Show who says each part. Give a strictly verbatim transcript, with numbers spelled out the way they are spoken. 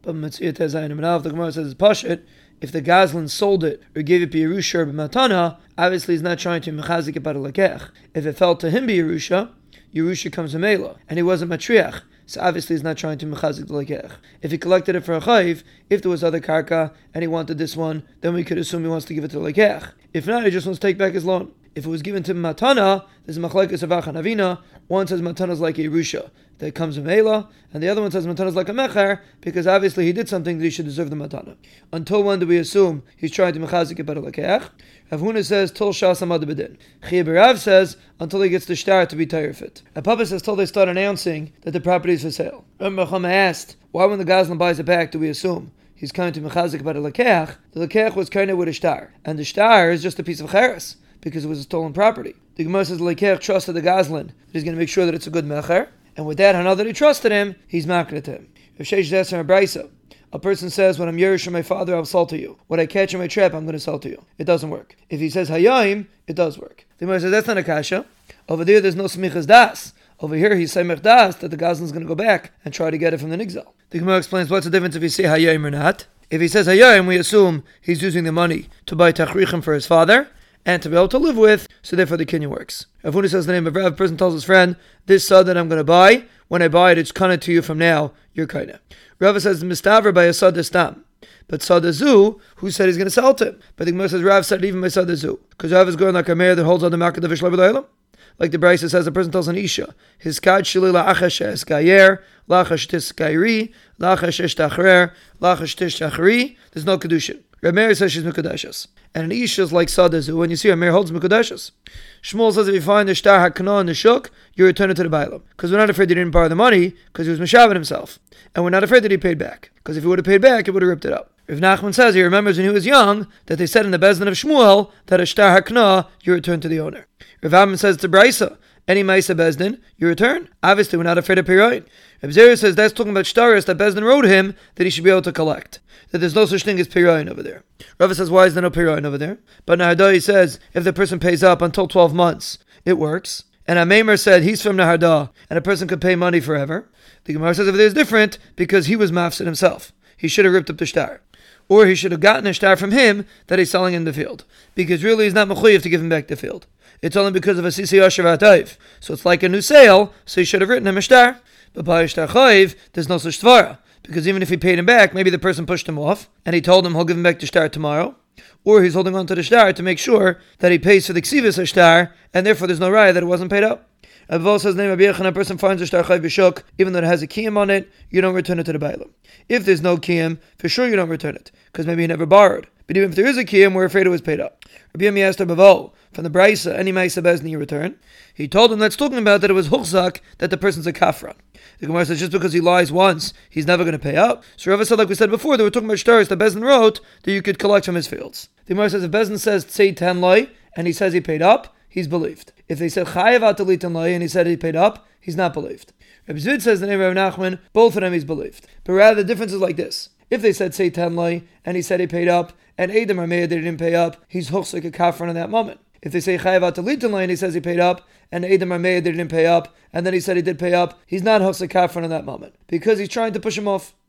Speaker 1: But Matziyah Tezayin Amanav, the Gemara says it's Pashit. If the Gazlan sold it or gave it B'Yerusha or B'Matana, obviously he's not trying to mechazik it by the Lekech. If it fell to him B'Yerusha, Yerusha comes to Mela, and he wasn't Matriach, so obviously he's not trying to mechazik the Lekech. If he collected it for a Chayiv, if there was other Karka, and he wanted this one, then we could assume he wants to give it to the Lekech. If not, he just wants to take back his loan. If it was given to Matana, there's a Machlekes of Achan Avina. One says Matana is like a Yerusha that comes from Eila, and the other one says Matana is like a Mecher, because obviously he did something that he should deserve the Matana. Until when do we assume he's trying to mechazik it by the Lekech? Rav Huna says, Tol Shas Amad B'Din. Chiyah B'Rav says, until he gets the shtar to be tire fit. And Papa says, till they start announcing that the property is for sale. Rabbi Chama asked, why when the Gazlan buys it back do we assume he's coming to mechazik by the Lekech? The Lekech was kind of with a shtar, and the shtar is just a piece of cheres, because it was a stolen property. The Gemara says the Lekech trusted the Gazlan that he's going to make sure that it's a good mecher, and with that, now that he trusted him, he's makna to him. If Sheish Zesser and Braisa, a person says, when I'm Yerush from my father, I'll sell to you. When I catch in my trap, I'm going to sell to you. It doesn't work. If he says Hayayim, it does work. The Gemara says that's not a kasha. Over there, there's no smichas das. Over here, he's Semech das, that the Gazlan's going to go back and try to get it from the Nigzal. The Gemara explains what's the difference if you say Hayayim or not. If he says Hayayim, we assume he's using the money to buy Tachrichim for his father, and to be able to live with, so therefore the kinyan works. If Huna says the name of Rav, a person tells his friend, this sod that I'm going to buy, when I buy it, it's kind to you from now, you're kind of. Rav says, Mistavra by a sod stam. But Sadazu, who said he's going to sell it to him? But the Gemara says, Rav said it even by Sadazu. Because Rav is going like a mayor that holds on the market of Vishla B'Daylam. Like the Brisa says, the person tells an Isha, his kad shili la'achash eskayer, la'achash tiskairi, la'achash eshtachrer, la'achash tishtachri, there's no Kedushin. Rameir says she's Mekudashas. And an Isha is like Sadazu, when you see Rameir holds Mekudashas. Shmuel says if you find the Shtar HaKana in the Shuk, you return it to the Bailam. Because we're not afraid that he didn't borrow the money, because he was Meshavin himself. And we're not afraid that he paid back. Because if he would have paid back, he would have ripped it up. Rav Nachman says he remembers when he was young, that they said in the Bezdin of Shmuel, that a Shtar HaKana, you return to the owner. Rav Amman says to Braisa, any Maisa Bezdin, you return. Obviously, we're not afraid of Pirayin. Rav Zera says that's talking about Shtaris that Bezdin wrote him that he should be able to collect. That there's no such thing as Pirayin over there. Rava says, why is there no Pirayin over there? But Nahardah says, if the person pays up until twelve months, it works. And Ameimer said, he's from Nahardah, and a person could pay money forever. The Gemara says, if there's different, because he was mafsid himself. He should have ripped up the shtar. Or he should have gotten a shtar from him that he's selling in the field. Because really he's not mechuyev to give him back the field. It's only because of a sisi yashav atayv. So it's like a new sale, so he should have written him a shtar. But by a shtar chayiv, there's no such tvara. Because even if he paid him back, maybe the person pushed him off, and he told him he'll give him back the shtar tomorrow. Or he's holding on to the shtar to make sure that he pays for the ksivas shtar, and therefore there's no raya that it wasn't paid up. Abval says, name a person finds a shtar chayiv b'shuk, even though it has a kiyam on it, you don't return it to the bailam. If there's no kiyam, for sure you don't return it, because maybe he never borrowed. But even if there is a kiyam, we're afraid it was paid up. Rabbi Yami asked Abval, from the Braisa, any Maisa Bezdin you return. He told him that's talking about that it was Huchzak, that the person's a kafran. The Gemara says just because he lies once, he's never going to pay up. So Rava said, like we said before, they were talking about shtaris that Bezdin wrote that you could collect from his fields. The Gemara says if Bezdin says say ten loy and he says he paid up, he's believed. If they said chayav atalit ten loy and he said he paid up, he's not believed. Rabbi Zvid says the name of Rabbi Nachman, both of them he's believed. But rather the difference is like this: if they said say ten loy and he said he paid up, and Adam or Meir they didn't pay up, he's Huchzak a kafran in that moment. If they say chayav atalit ten loy and he says he paid up, and Adam or Meir they didn't pay up, and then he said he did pay up, he's not Huchzak kafran in that moment because he's trying to push him off.